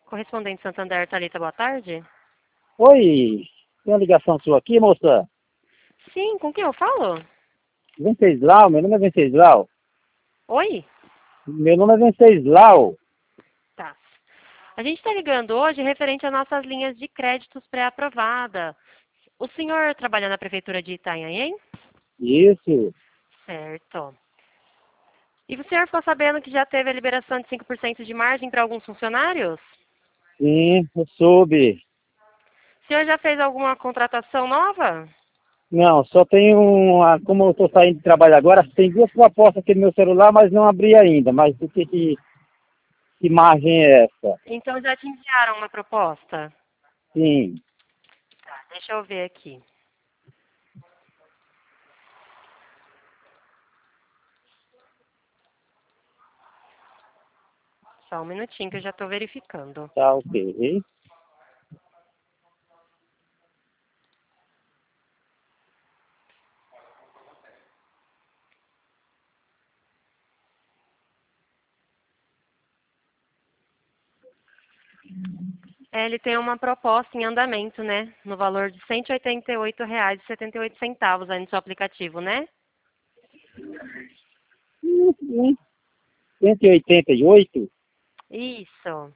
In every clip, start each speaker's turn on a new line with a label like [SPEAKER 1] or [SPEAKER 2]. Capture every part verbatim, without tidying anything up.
[SPEAKER 1] Correspondente Santander, Thalita, boa tarde.
[SPEAKER 2] Oi, tem uma ligação sua aqui, moça?
[SPEAKER 1] Sim, com quem eu falo?
[SPEAKER 2] Venceslau, meu nome é Venceslau.
[SPEAKER 1] Oi?
[SPEAKER 2] Meu nome é Venceslau.
[SPEAKER 1] Tá. A gente está ligando hoje referente às nossas linhas de créditos pré-aprovada. O senhor trabalha na Prefeitura de Itanhaém?
[SPEAKER 2] Isso,
[SPEAKER 1] Certo. E o senhor ficou sabendo que já teve a liberação de cinco por cento de margem para alguns funcionários?
[SPEAKER 2] sim, eu soube.
[SPEAKER 1] O senhor já fez alguma contratação nova?
[SPEAKER 2] Não, só tem uma, como eu estou saindo de trabalho agora, tem duas propostas aqui no meu celular, mas não abri ainda. Mas o que, que, que margem é essa?
[SPEAKER 1] Então já te enviaram uma proposta?
[SPEAKER 2] Sim,
[SPEAKER 1] Tá, deixa eu ver aqui. Só um minutinho que eu já estou verificando.
[SPEAKER 2] tá ok.
[SPEAKER 1] É, ele tem uma proposta em andamento, né? No valor de cento e oitenta e oito reais e setenta e oito centavos aí no seu aplicativo, né?
[SPEAKER 2] Hum, hum. cento e oitenta e oito?
[SPEAKER 1] Isso.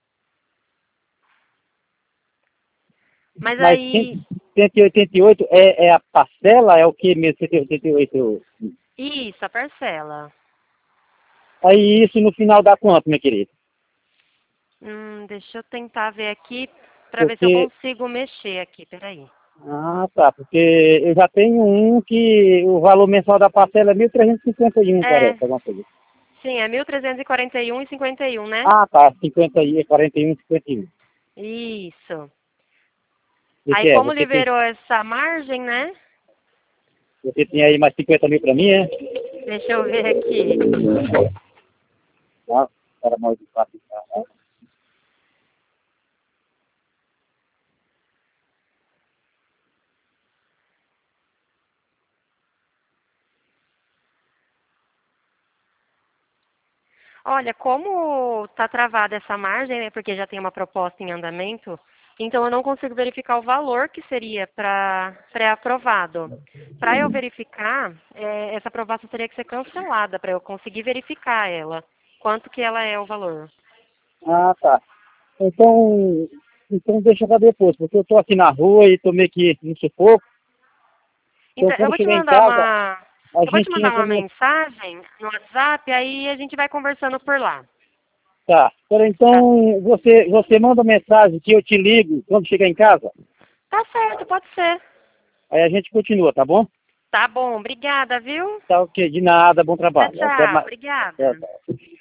[SPEAKER 1] Mas
[SPEAKER 2] Mas
[SPEAKER 1] aí,
[SPEAKER 2] cento e oitenta e oito é, é a parcela? É o que mesmo? cento e oitenta e oito?
[SPEAKER 1] isso, a parcela.
[SPEAKER 2] Aí isso no final dá quanto, minha querida?
[SPEAKER 1] Hum, deixa eu tentar ver aqui para ver se eu
[SPEAKER 2] Porque
[SPEAKER 1] consigo mexer aqui, peraí.
[SPEAKER 2] Ah, tá, porque eu já tenho um que o valor mensal da parcela é mil trezentos e cinquenta e um,
[SPEAKER 1] É,
[SPEAKER 2] parece, alguma coisa.
[SPEAKER 1] sim, é mil trezentos e quarenta e um e cinquenta e um, né?
[SPEAKER 2] Ah, tá, cinquenta e quarenta e um, cinquenta e um.
[SPEAKER 1] Isso.
[SPEAKER 2] O
[SPEAKER 1] Aí
[SPEAKER 2] que é?
[SPEAKER 1] como
[SPEAKER 2] Você tem,
[SPEAKER 1] liberou essa margem, né?
[SPEAKER 2] você tem aí mais cinquenta mil pra mim, é?
[SPEAKER 1] Deixa eu ver aqui.
[SPEAKER 2] Tá, para mais de quatro, tá?
[SPEAKER 1] Olha, como está travada essa margem, né, porque já tem uma proposta em andamento, então eu não consigo verificar o valor que seria para pré-aprovado. Para eu verificar, é, essa aprovação teria que ser cancelada para eu conseguir verificar ela. Quanto que ela é o valor?
[SPEAKER 2] Ah, tá. Então, então deixa pra depois, porque eu tô aqui na rua e tô meio que no sufoco. Então
[SPEAKER 1] Então, eu
[SPEAKER 2] quando
[SPEAKER 1] vou te
[SPEAKER 2] chegar em
[SPEAKER 1] mandar
[SPEAKER 2] casa,
[SPEAKER 1] uma,
[SPEAKER 2] a
[SPEAKER 1] eu vou te
[SPEAKER 2] gente
[SPEAKER 1] mandar
[SPEAKER 2] entra
[SPEAKER 1] uma
[SPEAKER 2] no...
[SPEAKER 1] mensagem no WhatsApp, aí a gente vai conversando por lá.
[SPEAKER 2] Tá. Pera,
[SPEAKER 1] Tá,
[SPEAKER 2] então você, você manda mensagem que eu te ligo quando chegar em casa,
[SPEAKER 1] tá certo, pode ser.
[SPEAKER 2] aí a gente continua, tá bom?
[SPEAKER 1] Tá bom, obrigada, viu?
[SPEAKER 2] Tá ok, de nada, bom
[SPEAKER 1] Tchau,
[SPEAKER 2] trabalho. Até
[SPEAKER 1] tchau,
[SPEAKER 2] mais. Tchau,
[SPEAKER 1] obrigada.
[SPEAKER 2] tchau.